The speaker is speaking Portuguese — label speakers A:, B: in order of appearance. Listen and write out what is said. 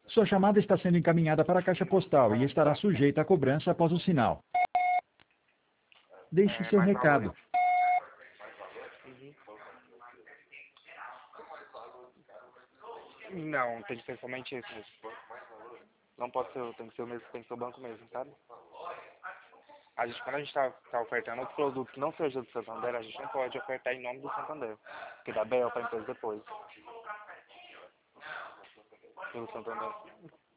A: Sua chamada está sendo encaminhada para a caixa postal e estará sujeita a cobrança após o sinal. Deixe seu
B: Mais valor.
A: recado.
B: Não, tem que ser somente esse mesmo. Não pode ser, tem que ser o mesmo, tem que ser o banco mesmo, sabe? Quando a gente tá ofertando outro produto que não seja do Santander, a gente não pode ofertar em nome do Santander. Porque dá BO pra empresa depois. Pelo Santander.